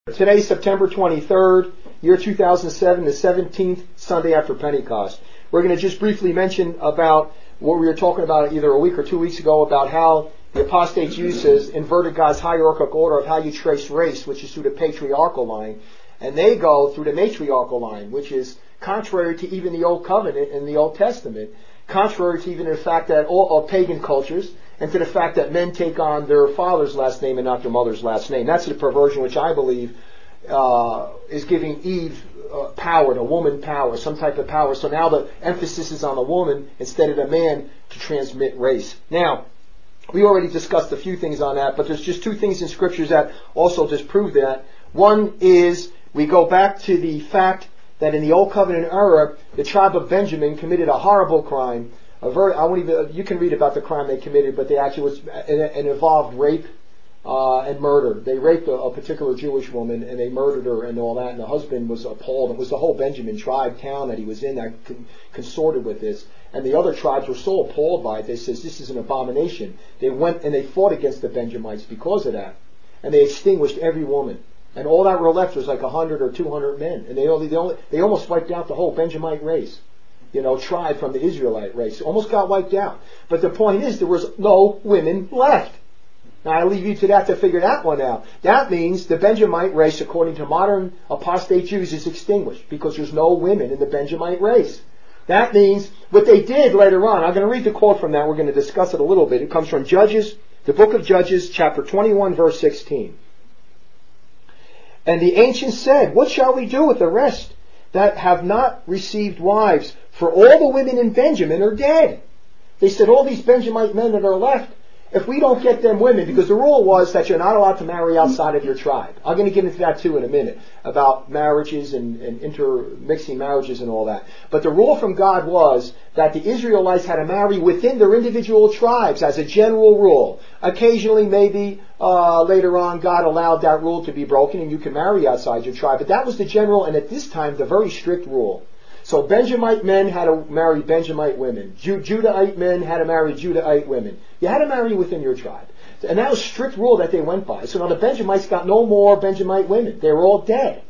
Today's September 23rd, year 2007, the 17th Sunday after Pentecost. We're going to just briefly mention about what we were talking about either a week or 2 weeks ago about how the apostate Jews has inverted God's hierarchical order of how you trace race, which is through the patriarchal line. And they go through the matriarchal line, which is contrary to even the Old Covenant and the Old Testament, contrary to even the fact that all pagan cultures, and to the fact that men take on their father's last name and not their mother's last name. That's the perversion which I believe is giving Eve power, the woman power, some type of power. So now the emphasis is on the woman instead of the man to transmit race. Now, we already discussed a few things on that, but there's just two things in scriptures that also disprove that. One is we go back to the fact that in the Old Covenant era, the tribe of Benjamin committed a horrible crime. You can read about the crime they committed, but they actually it involved rape and murder. They raped a particular Jewish woman and they murdered her and all that. And the husband was appalled. It was the whole Benjamin tribe town that he was in that consorted with this. And the other tribes were so appalled by it. They said, "This is an abomination." They went and they fought against the Benjamites because of that, and they extinguished every woman. And all that were left was like 100 or 200 men, and they almost wiped out the whole Benjamite race. Tribe from the Israelite race. Almost got wiped out. But the point is, there was no women left. Now, I leave you to that to figure that one out. That means the Benjamite race, according to modern apostate Jews, is extinguished because there's no women in the Benjamite race. That means what they did later on. I'm going to read the quote from that. We're going to discuss it a little bit. It comes from Judges, the book of Judges, chapter 21, verse 16. And the ancients said, "What shall we do with the rest that have not received wives? For all the women in Benjamin are dead." They said, all these Benjamite men that are left, if we don't get them women, because the rule was that you're not allowed to marry outside of your tribe. I'm going to get into that too in a minute, about marriages and intermixing marriages and all that. But the rule from God was that the Israelites had to marry within their individual tribes as a general rule. Occasionally, maybe later on, God allowed that rule to be broken and you can marry outside your tribe. But that was the general, and at this time, the very strict rule. So Benjamite men had to marry Benjamite women. Judahite men had to marry Judahite women. You had to marry within your tribe. And that was a strict rule that they went by. So now the Benjamites got no more Benjamite women. They were all dead.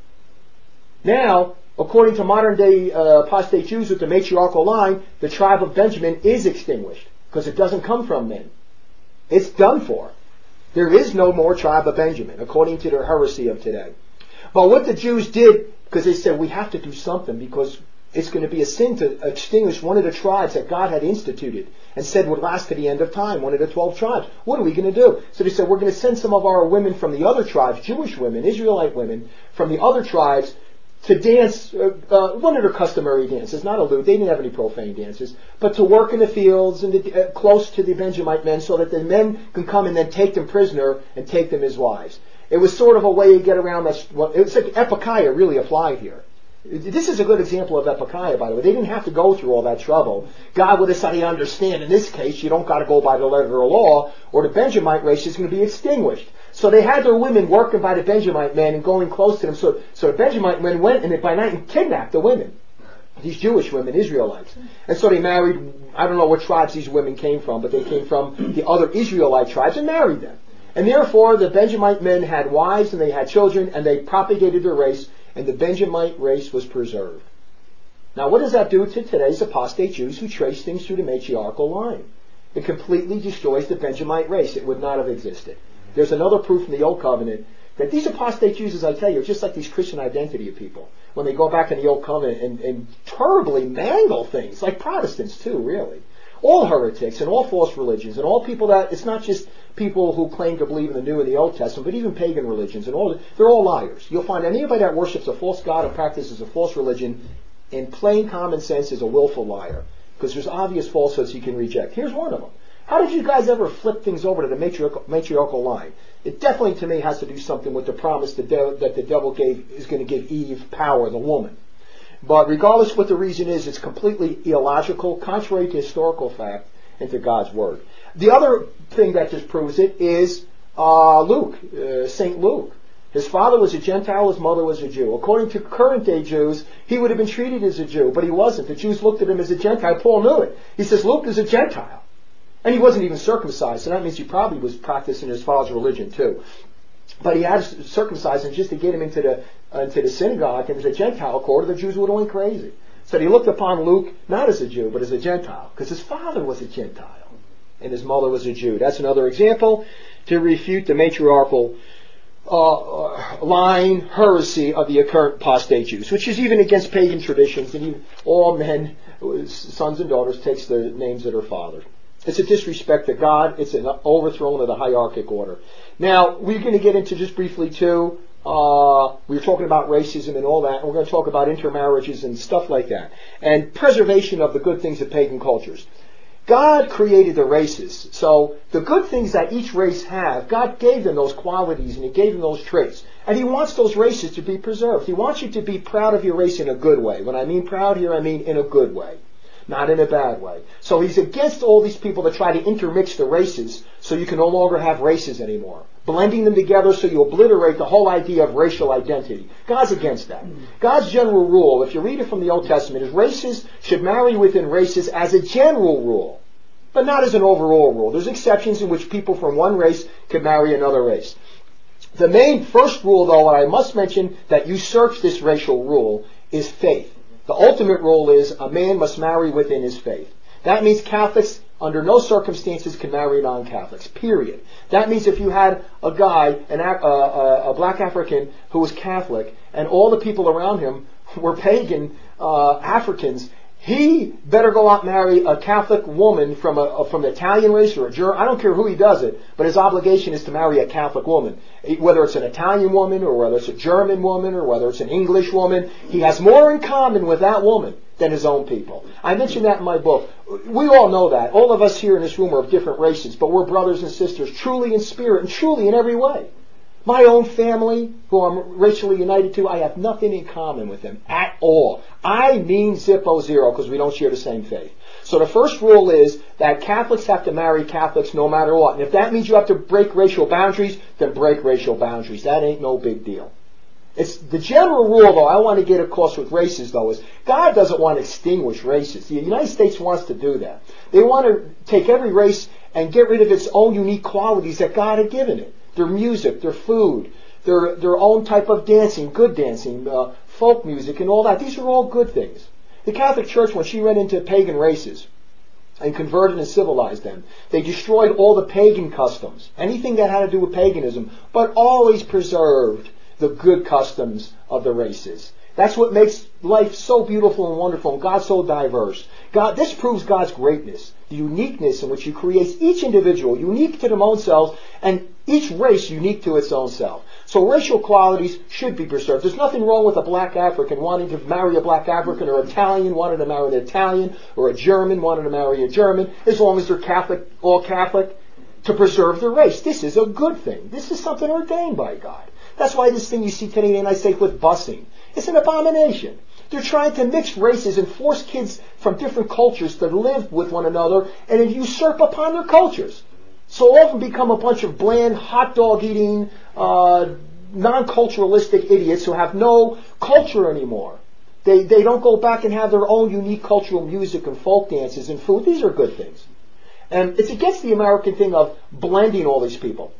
Now, according to modern day apostate Jews with the matriarchal line, the tribe of Benjamin is extinguished because it doesn't come from men. It's done for. There is no more tribe of Benjamin, according to their heresy of today. But what the Jews did, because they said we have to do something because it's going to be a sin to extinguish one of the tribes that God had instituted and said would last to the end of time, one of the 12 tribes. What are we going to do? So they said, we're going to send some of our women from the other tribes, Jewish women, Israelite women, from the other tribes to dance, one of their customary dances, not a lewd, they didn't have any profane dances, but to work in the fields and close to the Benjamite men so that the men can come and then take them prisoner and take them as wives. It was sort of a way to get around that. It's like Epikiah really applied here. This is a good example of Epikiah, by the way. They didn't have to go through all that trouble. God would have said, "I understand, in this case, you don't got to go by the letter of the law, or the Benjamite race is going to be extinguished." So they had their women working by the Benjamite men and going close to them. So the Benjamite men went and by night and kidnapped the women, these Jewish women, Israelites. And so they married, I don't know what tribes these women came from, but they came from the other Israelite tribes and married them. And therefore, the Benjamite men had wives and they had children and they propagated their race. And the Benjamite race was preserved. Now, what does that do to today's apostate Jews who trace things through the matriarchal line? It completely destroys the Benjamite race. It would not have existed. There's another proof in the Old Covenant that these apostate Jews, as I tell you, are just like these Christian identity people. When they go back in the Old Covenant and terribly mangle things, like Protestants too, really. All heretics and all false religions and all people that, it's not just people who claim to believe in the New and the Old Testament, but even pagan religions and all, they're all liars. You'll find anybody that worships a false god and practices a false religion in plain common sense is a willful liar. Because there's obvious falsehoods he can reject. Here's one of them. How did you guys ever flip things over to the matriarchal line? It definitely to me has to do something with the promise that the devil is going to give Eve power, the woman. But regardless what the reason is, it's completely illogical, contrary to historical fact and to God's word. The other thing that disproves it is Luke, St. Luke. His father was a Gentile, his mother was a Jew. According to current day Jews, he would have been treated as a Jew, but he wasn't. The Jews looked at him as a Gentile. Paul knew it. He says, Luke is a Gentile. And he wasn't even circumcised, so that means he probably was practicing his father's religion too. But he had to circumcise him just to get him into the synagogue and as a Gentile quarter. The Jews would have went crazy. So he looked upon Luke not as a Jew, but as a Gentile, because his father was a Gentile and his mother was a Jew. That's another example to refute the matriarchal line heresy of the current apostate Jews, which is even against pagan traditions, and even all men, sons and daughters, takes the names of their father. It's a disrespect to God. It's an overthrow of the hierarchic order. Now, we're going to get into just briefly too, we were talking about racism and all that, and we're going to talk about intermarriages and stuff like that, and preservation of the good things of pagan cultures. God created the races, so the good things that each race have, God gave them those qualities and He gave them those traits. And He wants those races to be preserved. He wants you to be proud of your race in a good way. When I mean proud here, I mean in a good way, not in a bad way. So He's against all these people that try to intermix the races so you can no longer have races anymore. Blending them together so you obliterate the whole idea of racial identity. God's against that. God's general rule, if you read it from the Old Testament, is races should marry within races as a general rule, but not as an overall rule. There's exceptions in which people from one race can marry another race. The main first rule, though, and I must mention that usurps this racial rule, is faith. The ultimate rule is a man must marry within his faith. That means Catholics under no circumstances can marry non-Catholics, period. That means if you had a guy, a black African who was Catholic, and all the people around him were pagan Africans, he better go out and marry a Catholic woman from the Italian race or a German. I don't care who he does it, but his obligation is to marry a Catholic woman. Whether it's an Italian woman or whether it's a German woman or whether it's an English woman, he has more in common with that woman than his own people. I mentioned that in my book. We all know that. All of us here in this room are of different races, but we're brothers and sisters, truly in spirit and truly in every way. My own family, who I'm racially united to, I have nothing in common with them at all. I mean Zippo zero, because we don't share the same faith. So the first rule is that Catholics have to marry Catholics no matter what. And if that means you have to break racial boundaries, then break racial boundaries. That ain't no big deal. It's the general rule, though, I want to get across with races, though, is God doesn't want to extinguish races. The United States wants to do that. They want to take every race and get rid of its own unique qualities that God had given it. Their music, their food, their own type of dancing, good dancing, folk music and all that. These are all good things. The Catholic Church, when she went into pagan races and converted and civilized them, they destroyed all the pagan customs, anything that had to do with paganism, but always preserved the good customs of the races. That's what makes life so beautiful and wonderful and God so diverse. This proves God's greatness, the uniqueness in which He creates each individual unique to their own selves and each race unique to its own self. So racial qualities should be preserved. There's nothing wrong with a black African wanting to marry a black African, or an Italian wanting to marry an Italian, or a German wanting to marry a German, as long as they're Catholic, all Catholic, to preserve their race. This is a good thing. This is something ordained by God. That's why this thing you see today in the United States with busing, it's an abomination. They're trying to mix races and force kids from different cultures to live with one another and then usurp upon their cultures. So often become a bunch of bland, hot dog eating, non-culturalistic idiots who have no culture anymore. They don't go back and have their own unique cultural music and folk dances and food. These are good things. And it's against the American thing of blending all these people.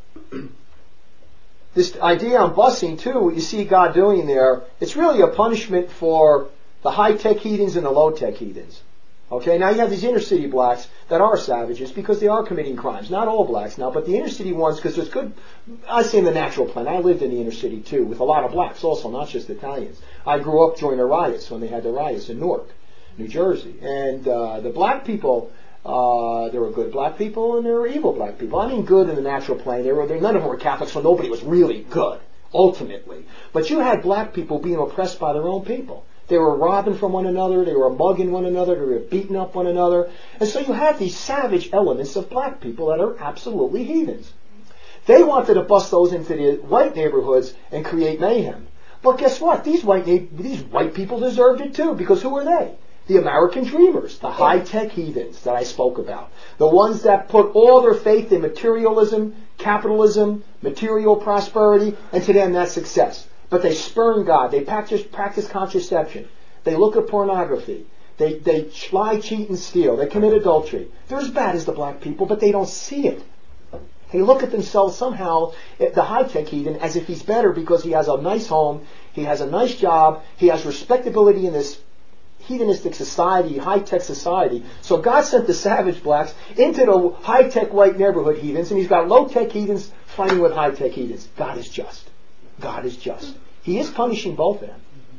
This idea on busing, too, what you see God doing there, it's really a punishment for the high-tech heathens and the low-tech heathens. Okay, now you have these inner-city blacks that are savages because they are committing crimes. Not all blacks now, but the inner-city ones, because there's good, I say in the natural plan. I lived in the inner city, too, with a lot of blacks also, not just Italians. I grew up during the riots, when they had the riots in Newark, New Jersey. And the black people, there were good black people and there were evil black people. I mean good in the natural plane. None of them were Catholics, so nobody was really good, ultimately. But you had black people being oppressed by their own people. They were robbing from one another, they were mugging one another, they were beating up one another. And so you have these savage elements of black people that are absolutely heathens. They wanted to bust those into the white neighborhoods and create mayhem. But guess what? These white people deserved it too, because who are they? The American dreamers, the high-tech heathens that I spoke about. The ones that put all their faith in materialism, capitalism, material prosperity, and to them that's success. But they spurn God. They practice contraception. They look at pornography. They lie, cheat, and steal. They commit adultery. They're as bad as the black people, but they don't see it. They look at themselves somehow, the high-tech heathen, as if he's better because he has a nice home, he has a nice job, he has respectability in this heathenistic society, high-tech society. So God sent the savage blacks into the high-tech white neighborhood heathens, and he's got low-tech heathens fighting with high-tech heathens. God is just. God is just. He is punishing both of them.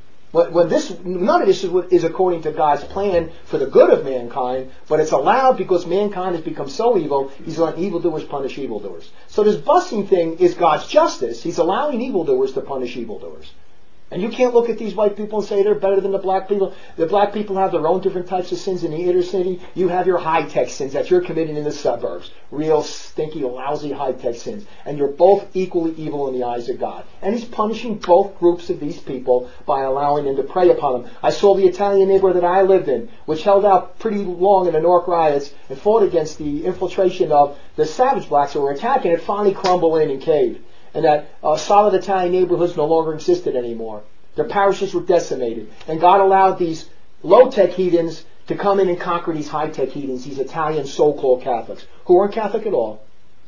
None of this is according to God's plan for the good of mankind, but it's allowed because mankind has become so evil, he's letting evildoers punish evildoers. So this busing thing is God's justice. He's allowing evildoers to punish evildoers. And you can't look at these white people and say they're better than the black people. The black people have their own different types of sins in the inner city. You have your high-tech sins that you're committing in the suburbs. Real stinky, lousy high-tech sins. And you're both equally evil in the eyes of God. And he's punishing both groups of these people by allowing them to prey upon them. I saw the Italian neighborhood that I lived in, which held out pretty long in the Newark riots and fought against the infiltration of the savage blacks who were attacking it, finally crumble in and cave. And that solid Italian neighborhoods no longer existed anymore. Their parishes were decimated. And God allowed these low-tech heathens to come in and conquer these high-tech heathens, these Italian so-called Catholics, who weren't Catholic at all.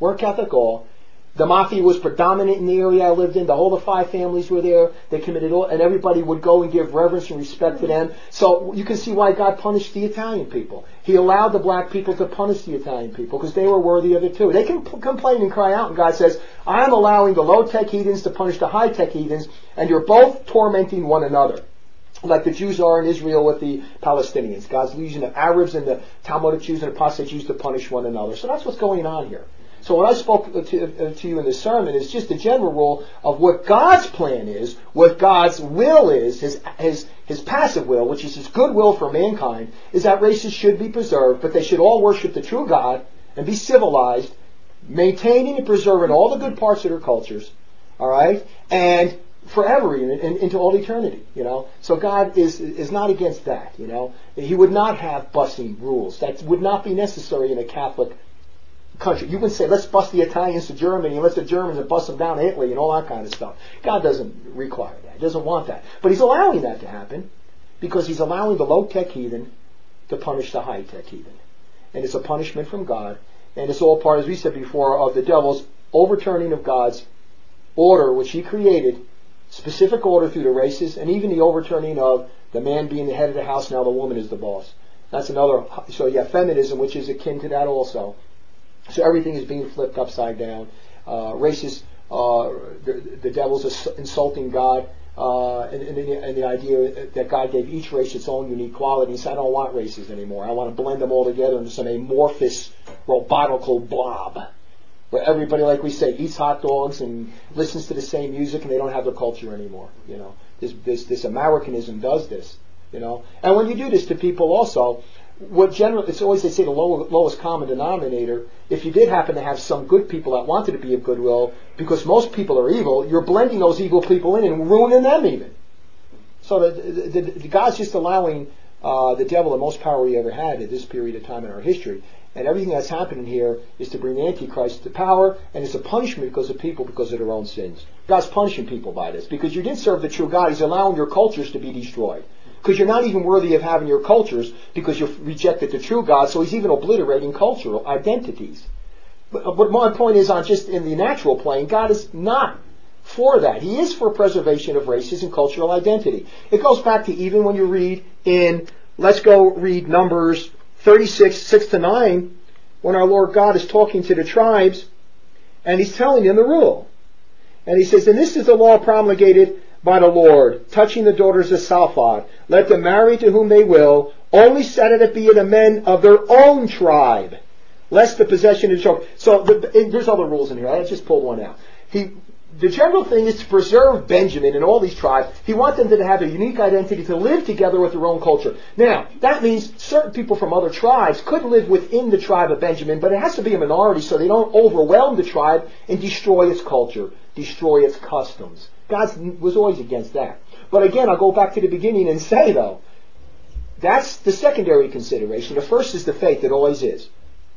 The mafia was predominant in the area I lived in. The whole of 5 families were there. They committed all, and everybody would go and give reverence and respect to them. So you can see why God punished the Italian people. He allowed the black people to punish the Italian people because they were worthy of it too. They can complain and cry out, and God says, I'm allowing the low-tech heathens to punish the high-tech heathens, and you're both tormenting one another. Like the Jews are in Israel with the Palestinians. God's using the Arabs and the Talmudic Jews and apostate Jews to punish one another. So that's what's going on here. So what I spoke to you in this sermon is just a general rule of what God's plan is, what God's will is, his passive will, which is his good will for mankind, is that races should be preserved, but they should all worship the true God and be civilized, maintaining and preserving all the good parts of their cultures, all right, and forever even, into all eternity, So God is not against that, He would not have busing rules. That would not be necessary in a Catholic country. You would say, let's bust the Italians to Germany and let the Germans bust them down to Italy and all that kind of stuff. God doesn't require that. He doesn't want that. But he's allowing that to happen because he's allowing the low-tech heathen to punish the high-tech heathen. And it's a punishment from God. And it's all part, as we said before, of the devil's overturning of God's order, which he created, specific order through the races, and even the overturning of the man being the head of the house, now the woman is the boss. That's another. So you have feminism, which is akin to that also. So everything is being flipped upside down. Races, the devil's insulting God, and the idea that God gave each race its own unique quality. He said, I don't want races anymore. I want to blend them all together into some amorphous, robotical blob, where everybody, like we say, eats hot dogs and listens to the same music, and they don't have their culture anymore. This Americanism does this. And when you do this to people also, it's always, they say, the lowest common denominator. If you did happen to have some good people that wanted to be of goodwill, because most people are evil, you're blending those evil people in and ruining them even. So the God's just allowing the devil the most power he ever had at this period of time in our history. And everything that's happening here is to bring Antichrist to power, and it's a punishment because of people, because of their own sins. God's punishing people by this. Because you didn't serve the true God, he's allowing your cultures to be destroyed. Because you're not even worthy of having your cultures because you've rejected the true God, so he's even obliterating cultural identities. But my point is, on just in the natural plane, God is not for that. He is for preservation of races and cultural identity. It goes back to even when you read let's go read Numbers 36, 6-9, when our Lord God is talking to the tribes, and he's telling them the rule. And he says, and this is the law promulgated by the Lord, touching the daughters of Salphad. Let them marry to whom they will, only set it be the men of their own tribe, lest the possession of the children. So there's other rules in here. I just pulled one out. The general thing is to preserve Benjamin and all these tribes. He wants them to have a unique identity, to live together with their own culture. Now, that means certain people from other tribes could live within the tribe of Benjamin, but it has to be a minority so they don't overwhelm the tribe and destroy its culture, destroy its customs. God was always against that. But again, I'll go back to the beginning and say, though, that's the secondary consideration. The first is the faith. It always is.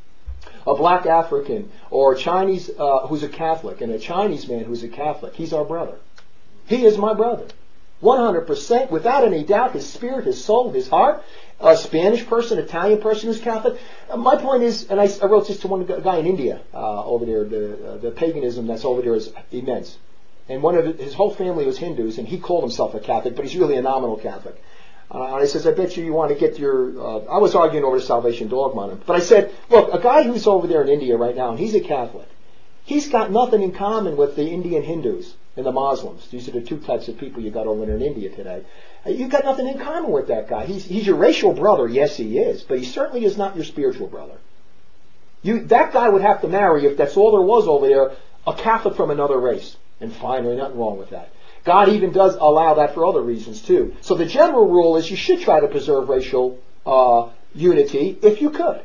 A black African or a Chinese who's a Catholic and a Chinese man who's a Catholic, he's our brother. He is my brother. 100%, without any doubt, his spirit, his soul, his heart. A Spanish person, Italian person who's Catholic. My point is, and I wrote this to one guy in India over there, the paganism that's over there is immense. And his whole family was Hindus, and he called himself a Catholic, but he's really a nominal Catholic. And I says, I bet you want to get your... I was arguing over the salvation dogma on him. But I said, look, a guy who's over there in India right now, and he's a Catholic, he's got nothing in common with the Indian Hindus and the Muslims. These are the two types of people you got over there in India today. You've got nothing in common with that guy. He's your racial brother, yes he is, but he certainly is not your spiritual brother. That guy would have to marry, if that's all there was over there, a Catholic from another race. And fine, there's nothing wrong with that. God even does allow that for other reasons too. So the general rule is you should try to preserve racial unity if you could.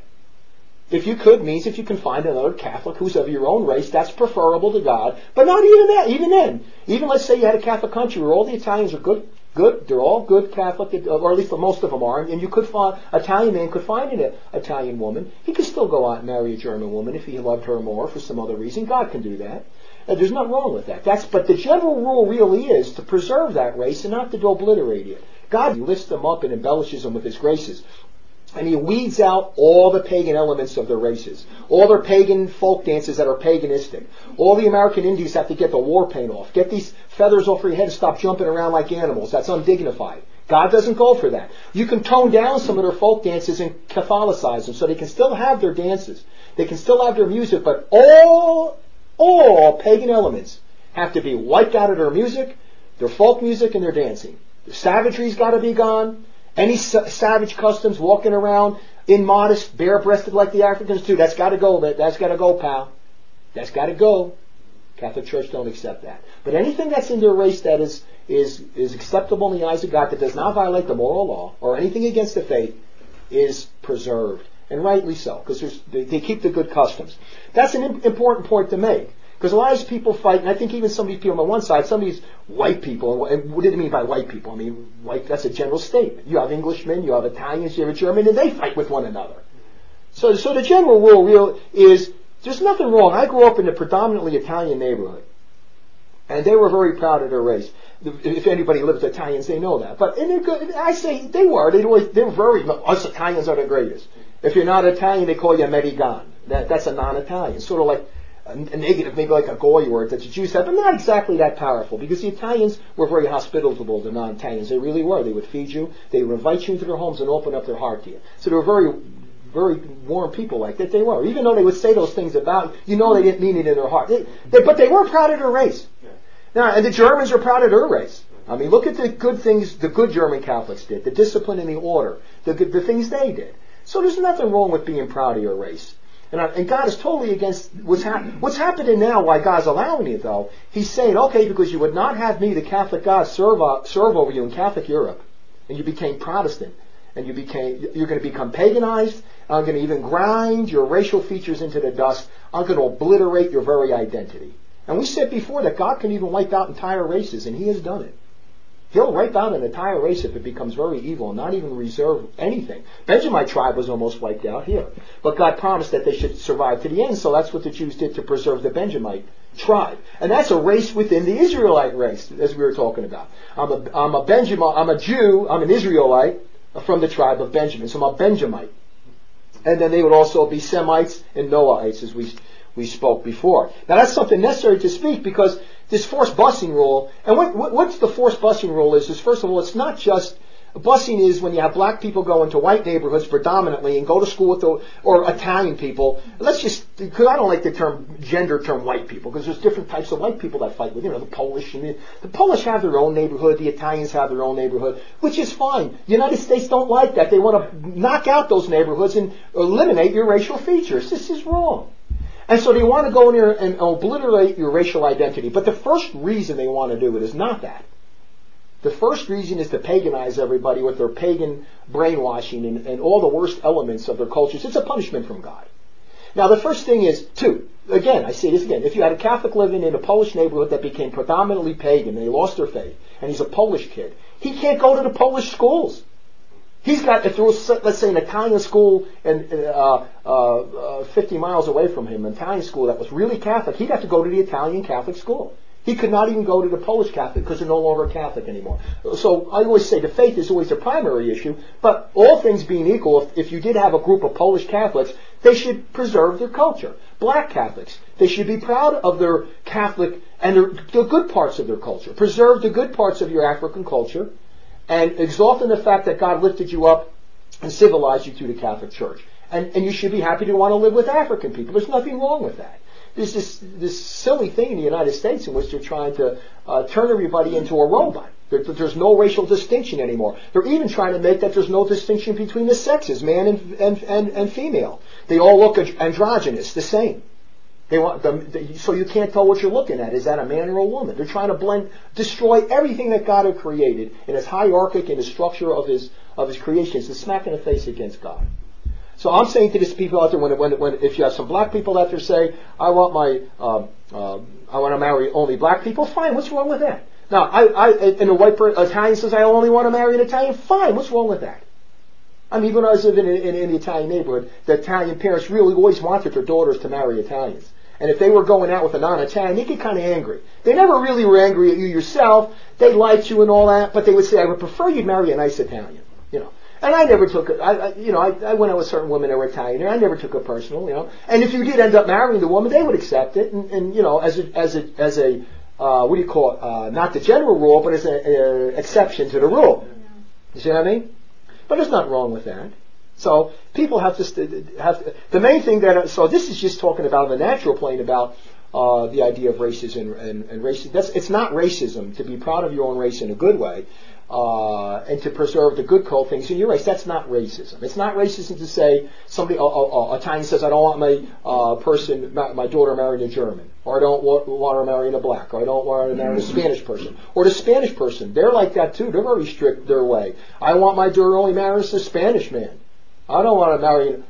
If you could means if you can find another Catholic who's of your own race, that's preferable to God. But not even that. Even then, even let's say you had a Catholic country where all the Italians are good, they're all good Catholic, or at least most of them are, and you could find, Italian man could find an Italian woman. He could still go out and marry a German woman if he loved her more for some other reason. God can do that. There's nothing wrong with that. But the general rule really is to preserve that race and not to obliterate it. God lifts them up and embellishes them with His graces. And He weeds out all the pagan elements of their races. All their pagan folk dances that are paganistic. All the American Indians have to get the war paint off. Get these feathers off your head and stop jumping around like animals. That's undignified. God doesn't go for that. You can tone down some of their folk dances and Catholicize them so they can still have their dances. They can still have their music, but all pagan elements have to be wiped out of their music, their folk music, and their dancing. The savagery's got to be gone. Any savage customs, walking around immodest, bare-breasted like the Africans do, that's got to go. That's got to go, pal. That's got to go. Catholic Church don't accept that. But anything that's in their race that is acceptable in the eyes of God, that does not violate the moral law or anything against the faith, is preserved. And rightly so, because they keep the good customs. That's an important point to make. Because a lot of these people fight, and I think even some of these people on one side, some of these white people, and what do I mean by white people? I mean, white, that's a general statement. You have Englishmen, you have Italians, you have German, and they fight with one another. So the general rule is, there's nothing wrong. I grew up in a predominantly Italian neighborhood. And they were very proud of their race. If anybody lives with Italians, they know that. But and they're good. I say they were. They were very. Us Italians are the greatest. If you're not Italian, they call you American. That's a non-Italian. Sort of like a negative, maybe like a goy word that the Jews have, but not exactly that powerful. Because the Italians were very hospitable to non-Italians. They really were. They would feed you. They would invite you into their homes and open up their heart to you. So they were very, very warm people like that. They were. Even though they would say those things about you, they didn't mean it in their heart. But they were proud of their race. Now, and the Germans are proud of their race. I mean, look at the good things the good German Catholics did, the discipline and the order, the things they did. So there's nothing wrong with being proud of your race. And God is totally against what's happening now. Why God's allowing it, though, He's saying, okay, because you would not have me, the Catholic God, serve over you in Catholic Europe, and you became Protestant, and you're going to become paganized. I'm going to even grind your racial features into the dust. I'm going to obliterate your very identity. And we said before that God can even wipe out entire races, and He has done it. He'll wipe out an entire race if it becomes very evil and not even reserve anything. Benjamite tribe was almost wiped out here. But God promised that they should survive to the end, so that's what the Jews did to preserve the Benjamite tribe. And that's a race within the Israelite race, as we were talking about. I'm a Jew, I'm an Israelite from the tribe of Benjamin, so I'm a Benjamite. And then they would also be Semites and Noahites, as we spoke before. Now that's something necessary to speak because this forced busing rule, and what's the forced busing rule is first of all, it's not just, busing is when you have black people go into white neighborhoods predominantly and go to school with or Italian people. Because I don't like the gender term white people, because there's different types of white people that fight with, the Polish, and the Polish have their own neighborhood, the Italians have their own neighborhood, which is fine. The United States don't like that. They want to knock out those neighborhoods and eliminate your racial features. This is wrong. And so they want to go in there and obliterate your racial identity. But the first reason they want to do it is not that. The first reason is to paganize everybody with their pagan brainwashing and all the worst elements of their cultures. It's a punishment from God. Now the first thing is, again, I say this again, if you had a Catholic living in a Polish neighborhood that became predominantly pagan, and they lost their faith, and he's a Polish kid, he can't go to the Polish schools. He's got, if there was, let's say, an Italian school 50 miles away from him, an Italian school that was really Catholic, he'd have to go to the Italian Catholic school. He could not even go to the Polish Catholic because they're no longer Catholic anymore. So I always say the faith is always the primary issue, but all things being equal, if you did have a group of Polish Catholics, they should preserve their culture. Black Catholics, they should be proud of their Catholic and the good parts of their culture. Preserve the good parts of your African culture and exalt in the fact that God lifted you up and civilized you through the Catholic Church. And you should be happy to want to live with African people. There's nothing wrong with that. There's this silly thing in the United States in which they're trying to turn everybody into a robot. There's no racial distinction anymore. They're even trying to make that there's no distinction between the sexes, man and female. They all look androgynous, the same. They want so you can't tell what you're looking at. Is that a man or a woman? They're trying to destroy everything that God had created in His hierarchic and the structure of His creation. It's a smack in the face against God. So I'm saying to these people out there, when if you have some black people out there say, I want to marry only black people, fine. What's wrong with that? Now, and a white Italian says, I only want to marry an Italian, fine. What's wrong with that? I mean, when I was living in the Italian neighborhood, the Italian parents really always wanted their daughters to marry Italians. And if they were going out with a non-Italian, they get kind of angry. They never really were angry at you yourself. They liked you and all that, but they would say, I would prefer you'd marry a nice Italian, you know. And I never took it. I went out with certain women that were Italian, and I never took it personal, you know. And if you did end up marrying the woman, they would accept it, and you know, as a what do you call it? Not the general rule, but as an exception to the rule. You see what I mean? But there's nothing wrong with that. So people have to the main thing that so this is just talking about on the natural plane about the idea of racism and racism. It's not racism to be proud of your own race in a good way. And to preserve the good things in your race. That's not racism. It's not racism to say somebody, Italian says, I don't want my daughter marrying a German, or I don't want her marrying a black, or I don't want her marrying a Spanish person, or the Spanish person. They're like that too. They're very strict their way. I want my daughter only marrying a Spanish man. I don't want to marry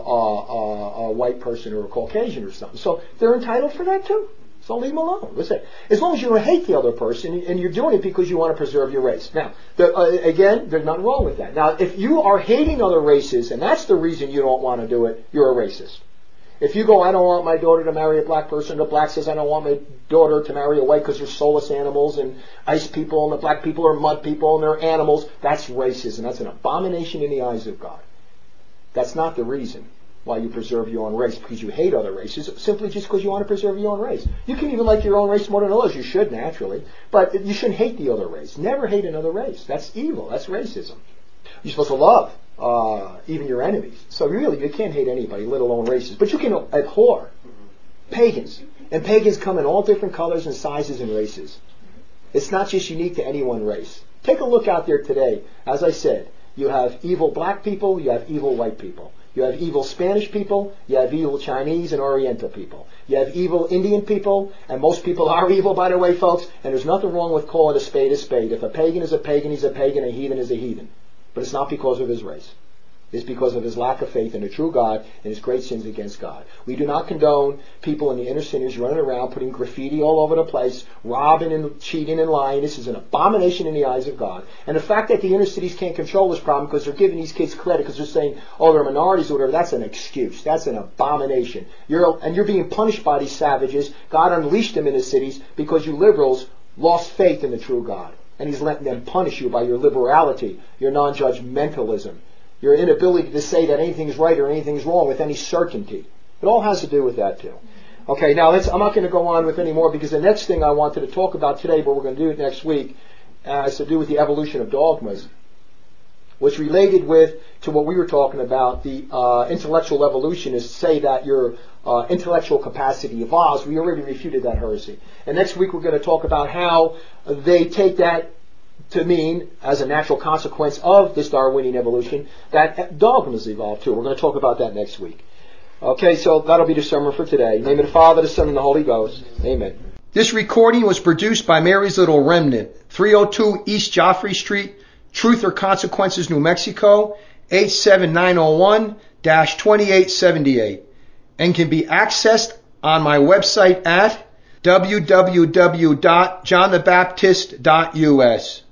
a white person or a Caucasian or something. So they're entitled for that too. So leave them alone. Listen, as long as you don't hate the other person and you're doing it because you want to preserve your race. Now, again, there's nothing wrong with that. Now, if you are hating other races and that's the reason you don't want to do it, you're a racist. If you go, I don't want my daughter to marry a black person, the black says, I don't want my daughter to marry a white because they're soulless animals and ice people and the black people are mud people and they're animals, that's racism. That's an abomination in the eyes of God. That's not the reason why you preserve your own race, because you hate other races, simply just because you want to preserve your own race. You can even like your own race more than others. You should, naturally. But you shouldn't hate the other race. Never hate another race. That's evil. That's racism. You're supposed to love even your enemies. So really, you can't hate anybody, let alone races. But you can abhor pagans. And pagans come in all different colors and sizes and races. It's not just unique to any one race. Take a look out there today. As I said, you have evil black people, you have evil white people. You have evil Spanish people, you have evil Chinese and Oriental people. You have evil Indian people, and most people are evil, by the way, folks, and there's nothing wrong with calling a spade a spade. If a pagan is a pagan, he's a pagan, a heathen is a heathen. But it's not because of his race. It's because of his lack of faith in the true God and his great sins against God. We do not condone people in the inner cities running around, putting graffiti all over the place, robbing and cheating and lying. This is an abomination in the eyes of God. And the fact that the inner cities can't control this problem because they're giving these kids credit because they're saying, oh, they're minorities or whatever, that's an excuse. That's an abomination. You're being punished by these savages. God unleashed them in the cities because you liberals lost faith in the true God. And he's letting them punish you by your liberality, your non-judgmentalism, your inability to say that anything's right or anything's wrong with any certainty. It all has to do with that too. Okay, now I'm not going to go on with any more because the next thing I wanted to talk about today, but we're going to do it next week, has to do with the evolution of dogmas, which related to what we were talking about. The intellectual evolutionists say that your intellectual capacity evolves. We already refuted that heresy. And next week we're going to talk about how they take that to mean, as a natural consequence of this Darwinian evolution, that dogmas evolve too. We're going to talk about that next week. Okay, so that'll be the sermon for today. In the name of the Father, the Son, and the Holy Ghost. Amen. This recording was produced by Mary's Little Remnant, 302 East Joffrey Street, Truth or Consequences, New Mexico, 87901-2878, and can be accessed on my website at www.johnthebaptist.us.